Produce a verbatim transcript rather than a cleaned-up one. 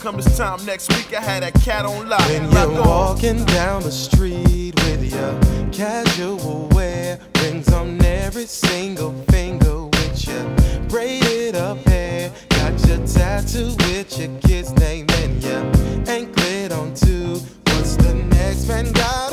come this time next week, I had that cat on lock. When Lock you're on. walking down the street with your casual wear, rings on every single finger with your braided up hair, got your tattoo with your kid's name and your anklet on too. What's the next man got?